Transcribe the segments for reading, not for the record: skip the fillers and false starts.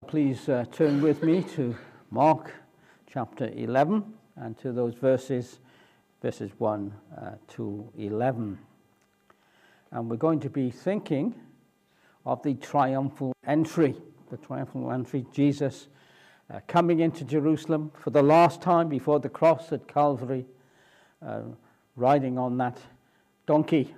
Please turn with me to Mark chapter 11 and to those verses 1 to 11. And we're going to be thinking of the triumphal entry, Jesus coming into Jerusalem for the last time before the cross at Calvary, riding on that donkey.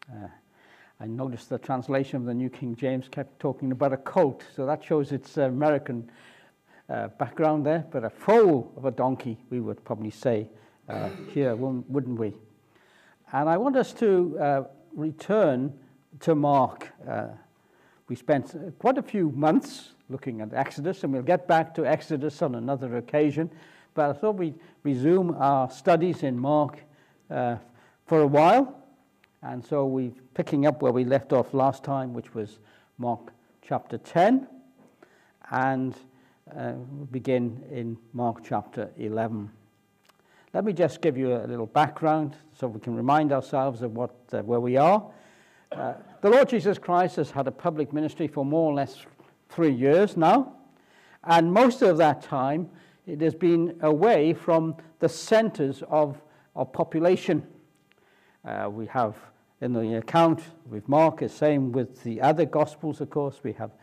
I noticed the translation of the New King James kept talking about a colt, so that shows its American background there, but a foal of a donkey, we would probably say here, wouldn't we? And I want us to return to Mark. We spent quite a few months looking at Exodus, and we'll get back to Exodus on another occasion, but I thought we'd resume our studies in Mark for a while. And so we're picking up where we left off last time, which was Mark chapter 10, and we'll begin in Mark chapter 11. Let me just give you a little background so we can remind ourselves of where we are. The Lord Jesus Christ has had a public ministry for more or less 3 years now, and most of that time it has been away from the centers of population. We have in the account with Mark, the same with the other Gospels, of course. We have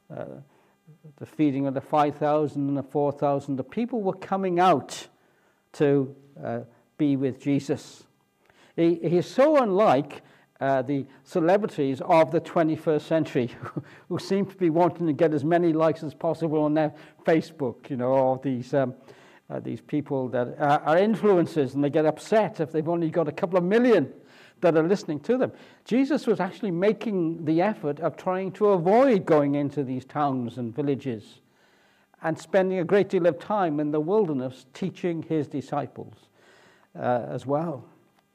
the feeding of the 5,000 and the 4,000. The people were coming out to be with Jesus. He is so unlike the celebrities of the 21st century who seem to be wanting to get as many likes as possible on their Facebook, or these people that are influencers, and they get upset if they've only got a couple of million that are listening to them. Jesus was actually making the effort of trying to avoid going into these towns and villages and spending a great deal of time in the wilderness teaching his disciples as well.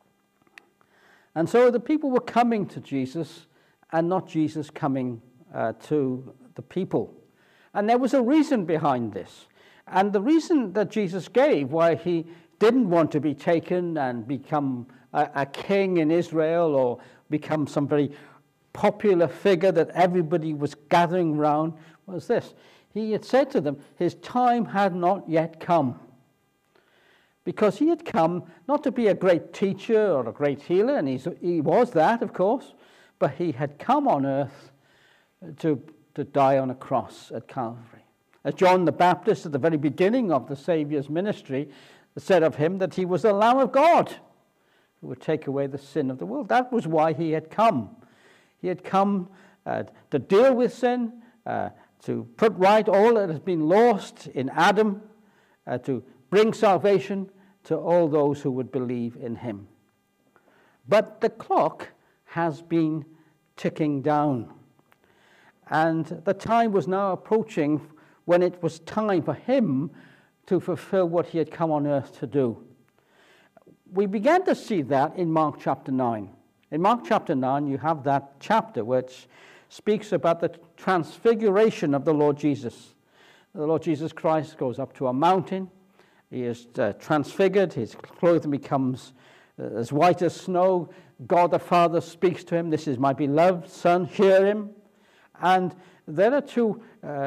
And so the people were coming to Jesus and not Jesus coming to the people. And there was a reason behind this. And the reason that Jesus gave why he didn't want to be taken and become a king in Israel or become some very popular figure that everybody was gathering around was this. He had said to them, his time had not yet come. Because he had come not to be a great teacher or a great healer, and he was that, of course, but he had come on earth to die on a cross at Calvary. As John the Baptist at the very beginning of the Saviour's ministry said of him that he was the Lamb of God who would take away the sin of the world. That was why he had come. He had come to deal with sin, to put right all that has been lost in Adam, to bring salvation to all those who would believe in him. But the clock has been ticking down, and the time was now approaching when it was time for him to fulfill what he had come on earth to do. We began to see that in Mark chapter 9. In Mark chapter 9, you have that chapter which speaks about the transfiguration of the Lord Jesus. The Lord Jesus Christ goes up to a mountain. He is transfigured. His clothing becomes as white as snow. God the Father speaks to him. This is my beloved Son. Hear him. And there are two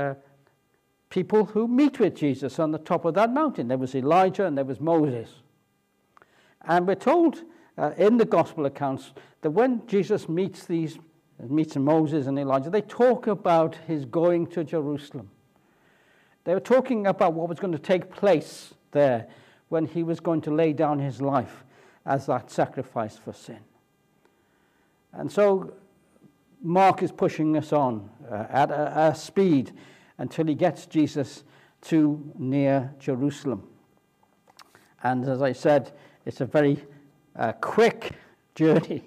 people who meet with Jesus on the top of that mountain. There was Elijah and there was Moses. And we're told in the gospel accounts that when Jesus meets Moses and Elijah, they talk about his going to Jerusalem. They were talking about what was going to take place there when he was going to lay down his life as that sacrifice for sin. And so Mark is pushing us on at a speed until he gets Jesus to near Jerusalem. And as I said, it's a very quick journey,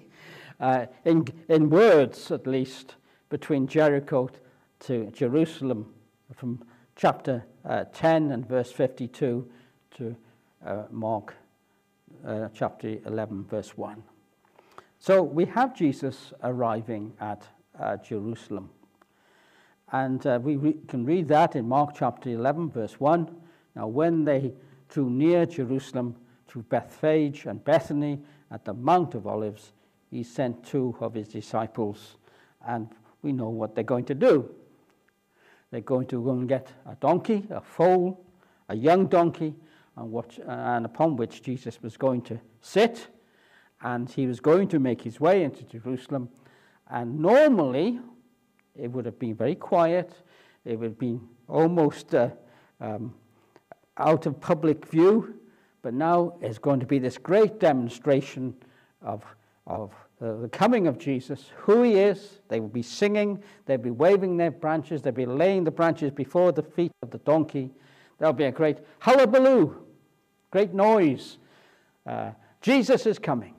in words at least, between Jericho to Jerusalem, from chapter 10 and verse 52 to Mark chapter 11, verse 1. So we have Jesus arriving at Jerusalem. And we can read that in Mark chapter 11, verse 1. Now when they drew near Jerusalem, to Bethphage and Bethany at the Mount of Olives, he sent 2 of his disciples, and we know what they're going to do. They're going to go and get a donkey, a foal, a young donkey, and upon which Jesus was going to sit, and he was going to make his way into Jerusalem. And normally, it would have been very quiet. It would have been almost out of public view. But now it's going to be this great demonstration of the coming of Jesus, who he is. They will be singing. They'll be waving their branches. They'll be laying the branches before the feet of the donkey. There'll be a great hullabaloo, great noise. Jesus is coming.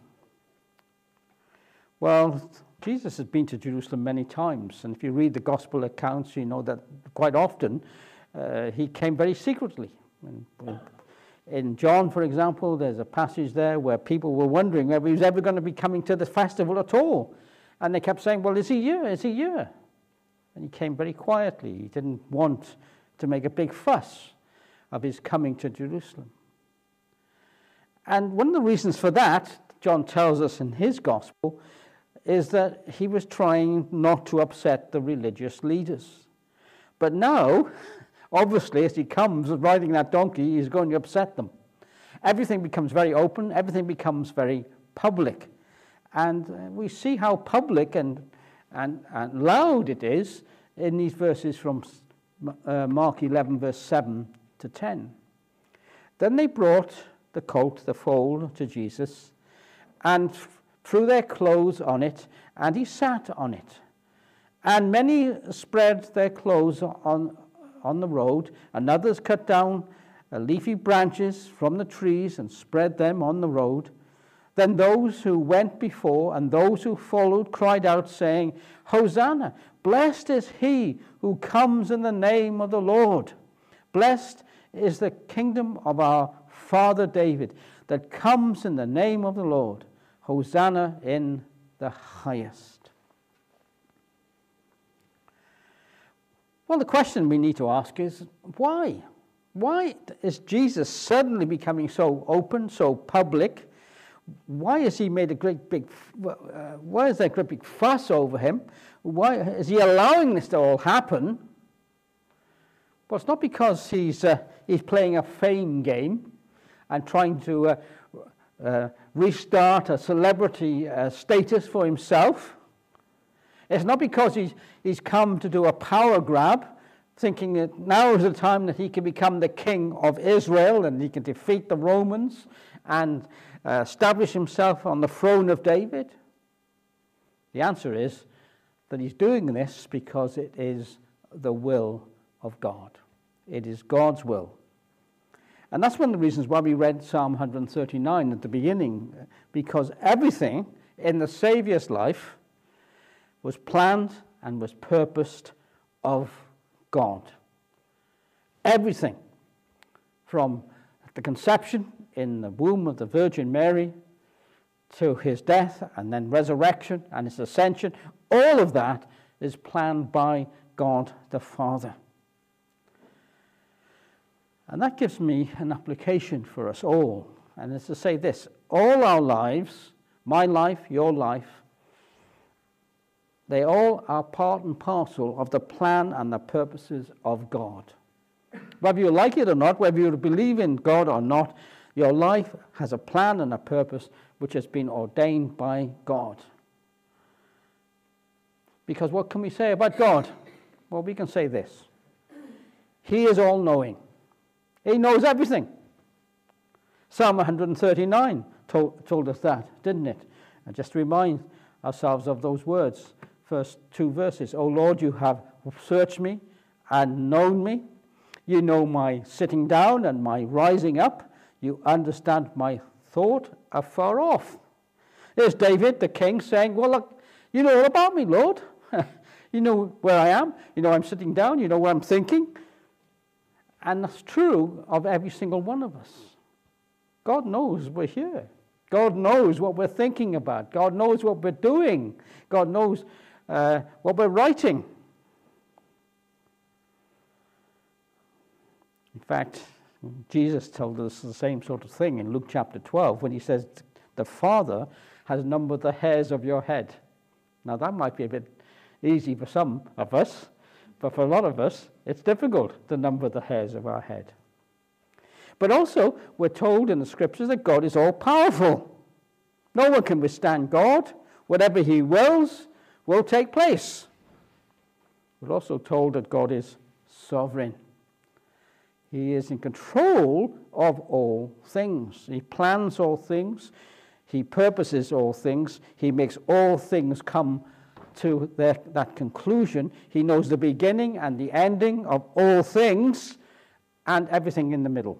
Well, Jesus has been to Jerusalem many times, and if you read the gospel accounts, you know that quite often he came very secretly. In John, for example, there's a passage there where people were wondering whether he was ever going to be coming to the festival at all. And they kept saying, well, is he here? Is he here? And he came very quietly. He didn't want to make a big fuss of his coming to Jerusalem. And one of the reasons for that, John tells us in his gospel, is that he was trying not to upset the religious leaders. But now, obviously, as he comes riding that donkey, he's going to upset them. Everything becomes very open. Everything becomes very public. And we see how public and loud it is in these verses from Mark 11, verse 7 to 10. Then they brought the colt, the foal, to Jesus, and threw their clothes on it, and he sat on it. And many spread their clothes on the road, and others cut down leafy branches from the trees and spread them on the road. Then those who went before and those who followed cried out, saying, Hosanna! Blessed is he who comes in the name of the Lord. Blessed is the kingdom of our father David that comes in the name of the Lord. Hosanna in the highest. Well, the question we need to ask is, why? Why is Jesus suddenly becoming so open, so public? Why has he made why is there a great big fuss over him? Why is he allowing this to all happen? Well, it's not because he's playing a fame game and trying to restart a celebrity status for himself. It's not because he's come to do a power grab, thinking that now is the time that he can become the king of Israel and he can defeat the Romans and establish himself on the throne of David. The answer is that he's doing this because it is the will of God. It is God's will. And that's one of the reasons why we read Psalm 139 at the beginning, because everything in the Saviour's life was planned and was purposed of God. Everything, from the conception in the womb of the Virgin Mary to his death and then resurrection and his ascension, all of that is planned by God the Father. And that gives me an application for us all. And it's to say this: all our lives, my life, your life, they all are part and parcel of the plan and the purposes of God. Whether you like it or not, whether you believe in God or not, your life has a plan and a purpose which has been ordained by God. Because what can we say about God? Well, we can say this: he is all-knowing. He knows everything. Psalm 139 told us that, didn't it? And just to remind ourselves of those words, first two verses. O Lord, you have searched me and known me. You know my sitting down and my rising up. You understand my thought afar off. There's David, the king, saying, well, look, you know all about me, Lord. You know where I am. You know I'm sitting down. You know what I'm thinking. And that's true of every single one of us. God knows we're here. God knows what we're thinking about. God knows what we're doing. God knows what we're writing. In fact, Jesus told us the same sort of thing in Luke chapter 12 when he says, the Father has numbered the hairs of your head. Now that might be a bit easy for some of us, but for a lot of us, it's difficult to number the hairs of our head. But also, we're told in the scriptures that God is all-powerful. No one can withstand God. Whatever he wills will take place. We're also told that God is sovereign. He is in control of all things. He plans all things. He purposes all things. He makes all things come to that conclusion. He knows the beginning and the ending of all things and everything in the middle.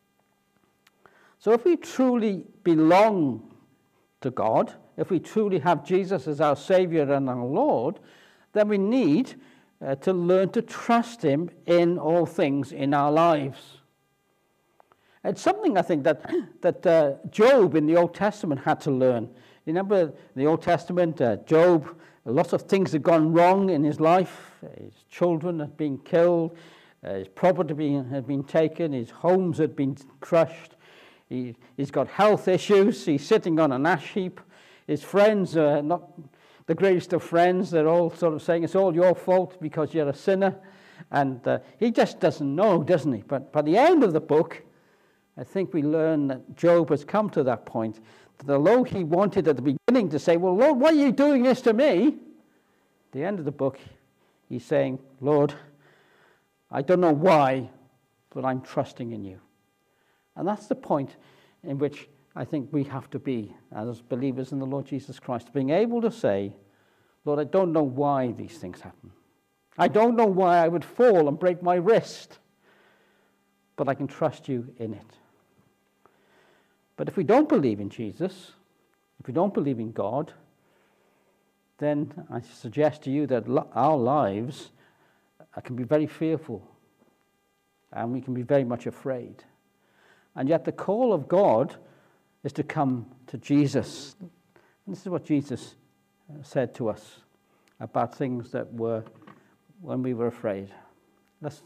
So if we truly belong to God, if we truly have Jesus as our Savior and our Lord, then we need to learn to trust him in all things in our lives. It's something I think that Job in the Old Testament had to learn. You remember in the Old Testament, Job, lots of things had gone wrong in his life. His children had been killed, his property had been taken, his homes had been crushed. He's got health issues, he's sitting on an ash heap. His friends are not the greatest of friends. They're all sort of saying, it's all your fault because you're a sinner. And he just doesn't know, doesn't he? But by the end of the book, I think we learn that Job has come to that point, that although he wanted at the beginning to say, well, Lord, why are you doing this to me? At the end of the book, he's saying, Lord, I don't know why, but I'm trusting in you. And that's the point in which I think we have to be as believers in the Lord Jesus Christ, being able to say, Lord, I don't know why these things happen. I don't know why I would fall and break my wrist, but I can trust you in it. But if we don't believe in Jesus, if we don't believe in God, then I suggest to you that our lives can be very fearful, and we can be very much afraid. And yet the call of God is to come to Jesus. And this is what Jesus said to us about things that were when we were afraid. Let's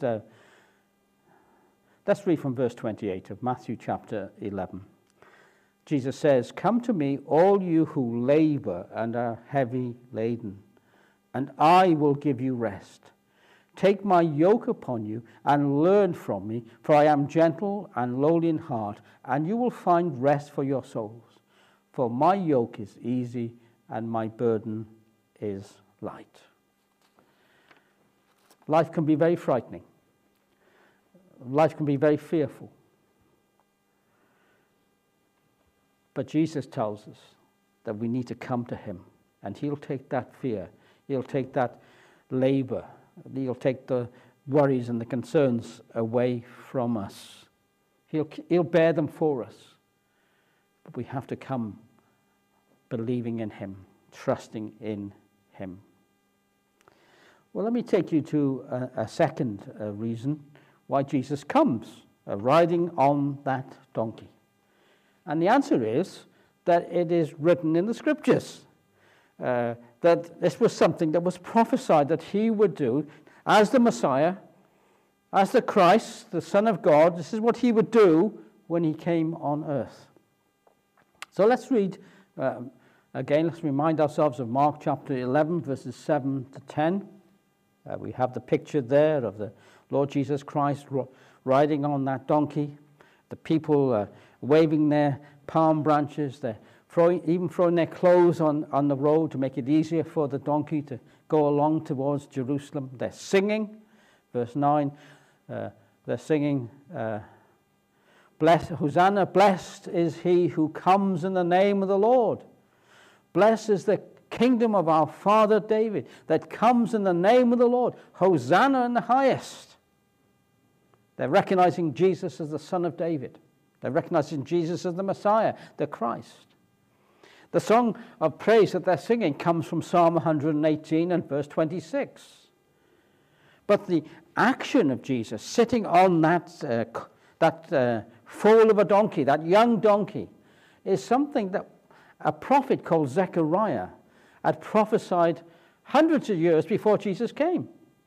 read from verse 28 of Matthew chapter 11. Jesus says, "Come to me, all you who labor and are heavy laden, and I will give you rest. Take my yoke upon you and learn from me, for I am gentle and lowly in heart, and you will find rest for your souls. For my yoke is easy and my burden is light." Life can be very frightening. Life can be very fearful. But Jesus tells us that we need to come to him, and he'll take that fear, he'll take that labor, he'll take the worries and the concerns away from us. He'll bear them for us. But we have to come believing in him, trusting in him. Well, let me take you to a second reason why Jesus comes, riding on that donkey. And the answer is that it is written in the scriptures, that this was something that was prophesied that he would do as the Messiah, as the Christ, the Son of God. This is what he would do when he came on earth. So let's read again, let's remind ourselves of Mark chapter 11, verses 7 to 10. We have the picture there of the Lord Jesus Christ riding on that donkey. The people waving their palm branches, they're even throwing their clothes on the road to make it easier for the donkey to go along towards Jerusalem. They're singing, verse 9, they're singing, Hosanna, blessed is he who comes in the name of the Lord. Blessed is the kingdom of our father David that comes in the name of the Lord. Hosanna in the highest. They're recognizing Jesus as the Son of David. They're recognizing Jesus as the Messiah, the Christ. The song of praise that they're singing comes from Psalm 118 and verse 26. But the action of Jesus sitting on that foal of a donkey, that young donkey, is something that a prophet called Zechariah had prophesied hundreds of years before Jesus came.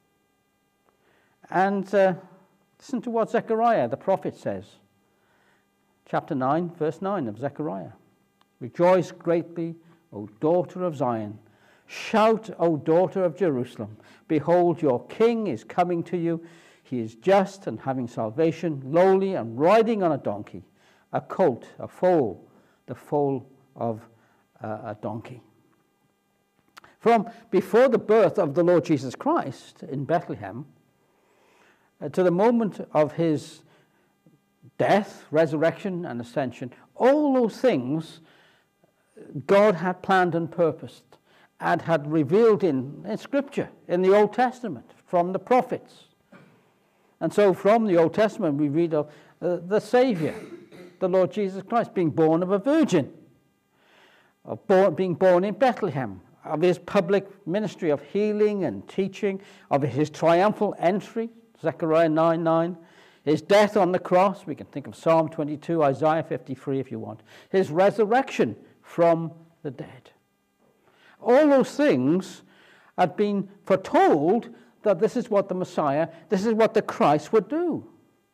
And listen to what Zechariah, the prophet, says. Chapter 9, verse 9 of Zechariah. "Rejoice greatly, O daughter of Zion. Shout, O daughter of Jerusalem, behold, your king is coming to you. He is just and having salvation, lowly and riding on a donkey, a colt, a foal, the foal of a donkey. From before the birth of the Lord Jesus Christ in Bethlehem to the moment of his death, resurrection, and ascension, all those things God had planned and purposed and had revealed in Scripture, in the Old Testament, from the prophets. And so from the Old Testament we read of the Savior, the Lord Jesus Christ, being born of a virgin, being born in Bethlehem, of his public ministry of healing and teaching, of his triumphal entry, Zechariah 9:9, his death on the cross, we can think of Psalm 22, Isaiah 53 if you want, his resurrection from the dead. All those things had been foretold that this is what the Messiah, this is what the Christ would do.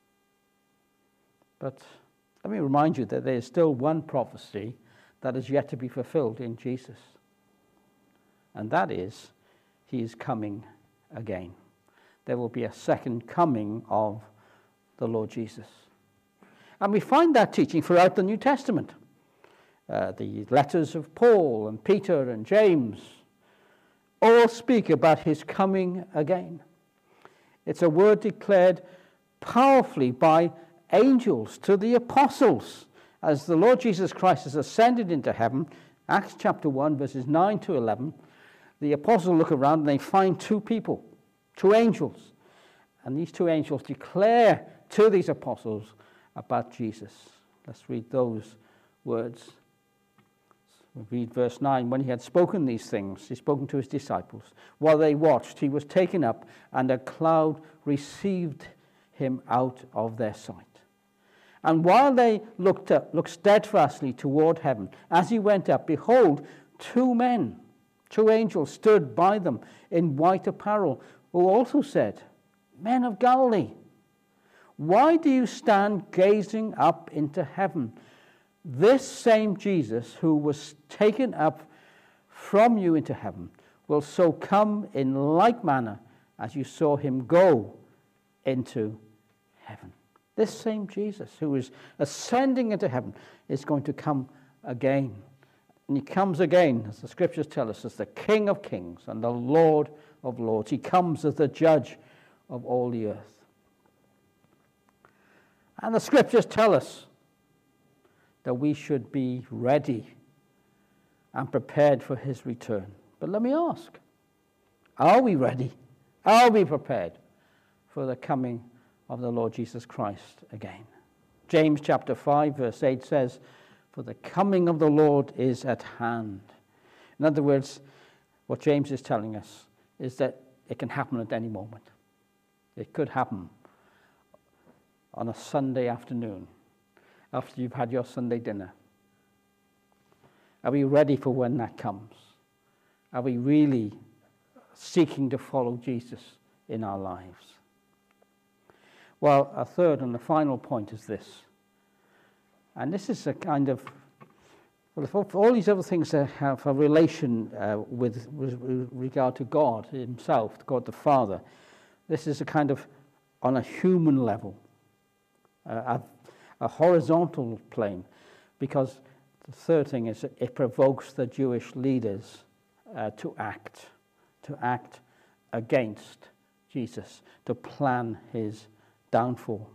But let me remind you that there is still one prophecy that is yet to be fulfilled in Jesus. And that is, he is coming again. There will be a second coming of the Lord Jesus. And we find that teaching throughout the New Testament. The letters of Paul and Peter and James all speak about his coming again. It's a word declared powerfully by angels to the apostles as the Lord Jesus Christ has ascended into heaven. Acts chapter 1, verses 9 to 11. The apostles look around and they find two people, two angels. And these two angels declare to these apostles about Jesus. Let's read those words. We read verse 9. When he had spoken these things, he spoken to his disciples. While they watched, he was taken up, and a cloud received him out of their sight. And while they looked steadfastly toward heaven, as he went up, behold, two angels stood by them in white apparel, who also said, Men of Galilee, why do you stand gazing up into heaven? This same Jesus who was taken up from you into heaven will so come in like manner as you saw him go into heaven. This same Jesus who is ascending into heaven is going to come again. And he comes again, as the scriptures tell us, as the King of kings and the Lord of lords. He comes as the judge of all the earth. And the scriptures tell us that we should be ready and prepared for his return. But let me ask, are we ready? Are we prepared for the coming of the Lord Jesus Christ again? James chapter 5 verse 8 says, For the coming of the Lord is at hand. In other words, what James is telling us is that it can happen at any moment. It could happen on a Sunday afternoon after you've had your Sunday dinner. Are we ready for when that comes? Are we really seeking to follow Jesus in our lives? Well, a third and the final point is this. And this is a kind of, well, if all these other things have a relation with regard to God himself, God the Father, this is a kind of on a human level, a horizontal plane, because the third thing is it provokes the Jewish leaders to act against Jesus, to plan his downfall.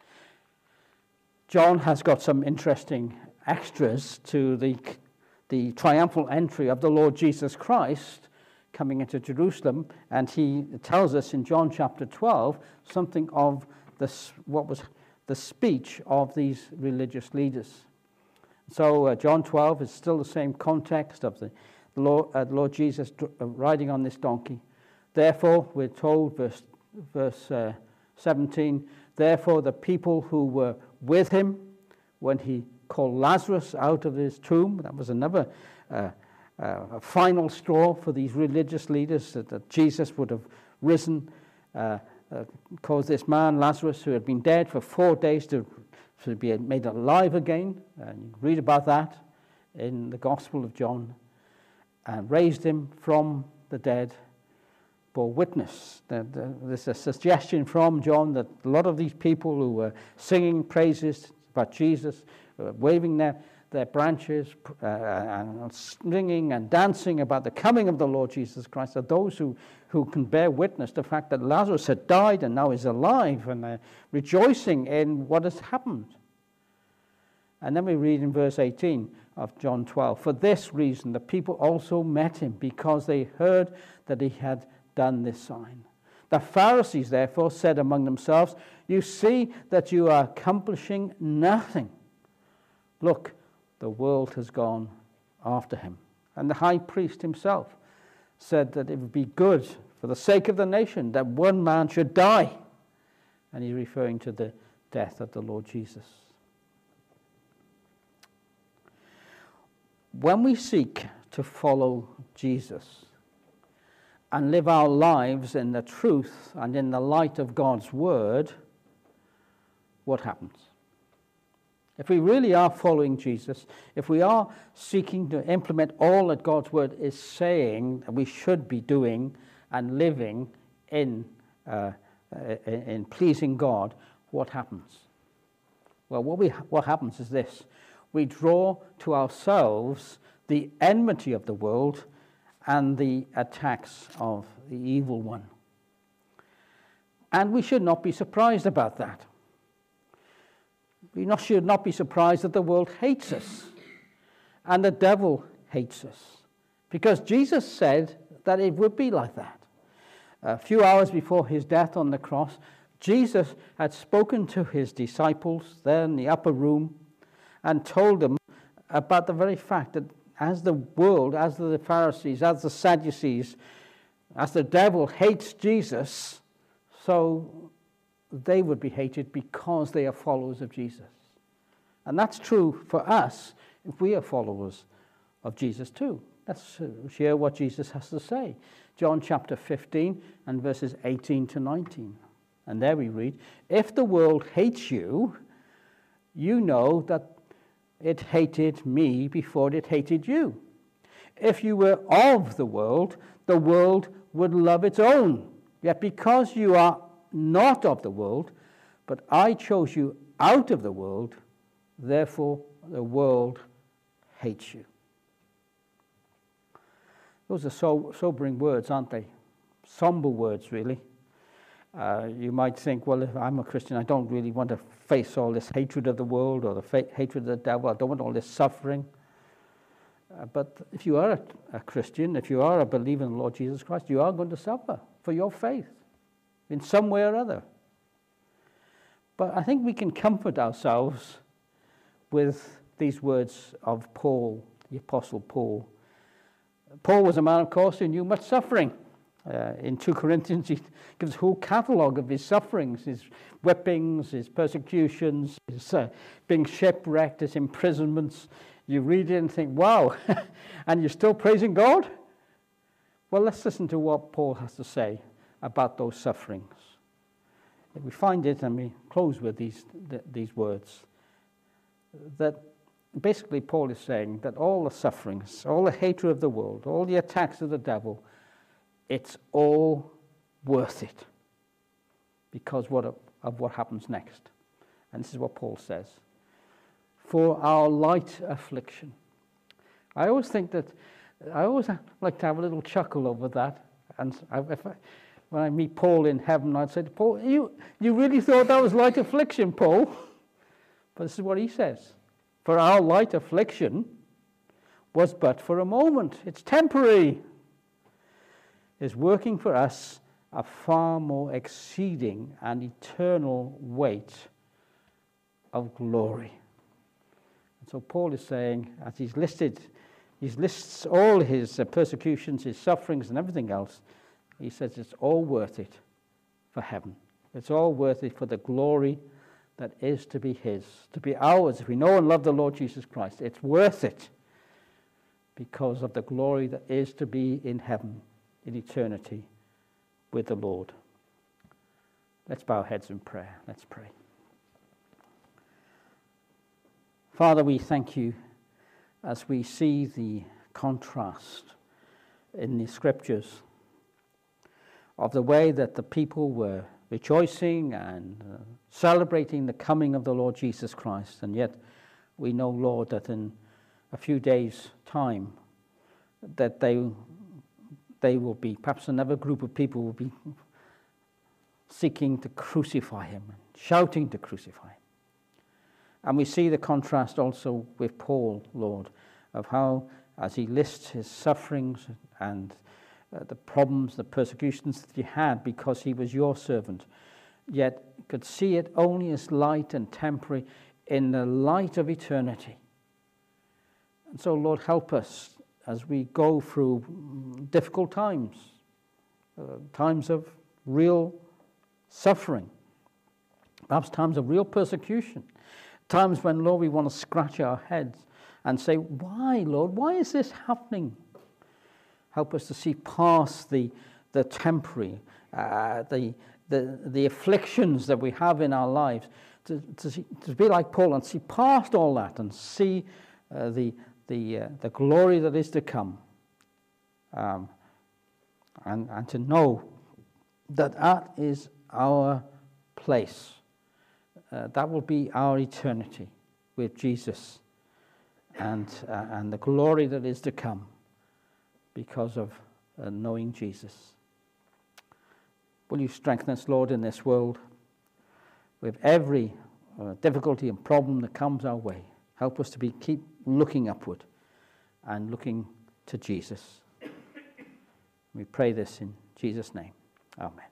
John has got some interesting extras to the triumphal entry of the Lord Jesus Christ coming into Jerusalem, and he tells us in John chapter 12 something of this, what was the speech of these religious leaders. So John 12 is still the same context of the Lord Jesus riding on this donkey. Therefore, we're told, verse 17, therefore the people who were with him when he called Lazarus out of his tomb, that was another a final straw for these religious leaders, that Jesus would have risen, caused this man, Lazarus, who had been dead for 4 days, to be made alive again. And you read about that in the Gospel of John. and raised him from the dead bore witness. There's a suggestion from John that a lot of these people who were singing praises about Jesus, waving their branches and singing and dancing about the coming of the Lord Jesus Christ, are those who can bear witness to the fact that Lazarus had died and now is alive, and rejoicing in what has happened. And then we read in verse 18 of John 12, "For this reason the people also met him, because they heard that he had done this sign. The Pharisees therefore said among themselves, 'You see that you are accomplishing nothing. Look, the world has gone after him.' And the high priest himself said that it would be good for the sake of the nation that one man should die." And he's referring to the death of the Lord Jesus. When we seek to follow Jesus and live our lives in the truth and in the light of God's word, what happens? If we really are following Jesus, if we are seeking to implement all that God's word is saying that we should be doing and living in pleasing God, what happens? Well, what happens is this. We draw to ourselves the enmity of the world and the attacks of the evil one. And we should not be surprised about that. We should not be surprised that the world hates us and the devil hates us, because Jesus said that it would be like that. A few hours before his death on the cross, Jesus had spoken to his disciples there in the upper room and told them about the very fact that as the world, as the Pharisees, as the Sadducees, as the devil hates Jesus, so they would be hated because they are followers of Jesus. And that's true for us if we are followers of Jesus too. Let's hear what Jesus has to say. John chapter 15 and verses 18 to 19. And there we read, "If the world hates you, you know that it hated me before it hated you. If you were of the world would love its own. Yet because you are not of the world, but I chose you out of the world, therefore the world hates you." Those are sobering words, aren't they? Somber words, really. You might think, well, if I'm a Christian, I don't really want to face all this hatred of the world or the hatred of the devil. I don't want all this suffering. But if you are a Christian, if you are a believer in the Lord Jesus Christ, you are going to suffer for your faith in some way or other. But I think we can comfort ourselves with these words of Paul, the Apostle Paul. Paul was a man, of course, who knew much suffering. In 2 Corinthians, he gives a whole catalogue of his sufferings, his whippings, his persecutions, his being shipwrecked, his imprisonments. You read it and think, wow, and you're still praising God? Well, let's listen to what Paul has to say about those sufferings. We find it, and we close with these words, that basically Paul is saying that all the sufferings, all the hatred of the world, all the attacks of the devil, it's all worth it because of what happens next. And this is what Paul says. "For our light affliction." I always like to have a little chuckle over that. And when I meet Paul in heaven, I'd say to Paul, you really thought that was light affliction, Paul? But this is what he says. "For our light affliction was but for a moment." It's temporary. Is working for us a far more exceeding and eternal weight of glory. And so Paul is saying, as he lists all his persecutions, his sufferings and everything else, he says it's all worth it for heaven. It's all worth it for the glory that is to be his, to be ours. If we know and love the Lord Jesus Christ, it's worth it because of the glory that is to be in heaven, in eternity with the Lord. Let's bow our heads in prayer. Let's pray. Father, we thank you as we see the contrast in the scriptures of the way that the people were rejoicing and celebrating the coming of the Lord Jesus Christ. And yet we know, Lord, that in a few days' time that they will be, perhaps another group of people will be seeking to crucify him, and shouting to crucify him. And we see the contrast also with Paul, Lord, of how, as he lists his sufferings and the problems, the persecutions that he had because he was your servant, yet could see it only as light and temporary in the light of eternity. And so, Lord, help us as we go through difficult times, times of real suffering, perhaps times of real persecution, times when, Lord, we want to scratch our heads and say, why, Lord, why is this happening? Help us to see past the temporary, the afflictions that we have in our lives, to be like Paul and see past all that and see the glory that is to come, and to know that is our place. That will be our eternity with Jesus, and the glory that is to come because of knowing Jesus. Will you strengthen us, Lord, in this world with every difficulty and problem that comes our way? Help us to keep looking upward and looking to Jesus. We pray this in Jesus' name. Amen.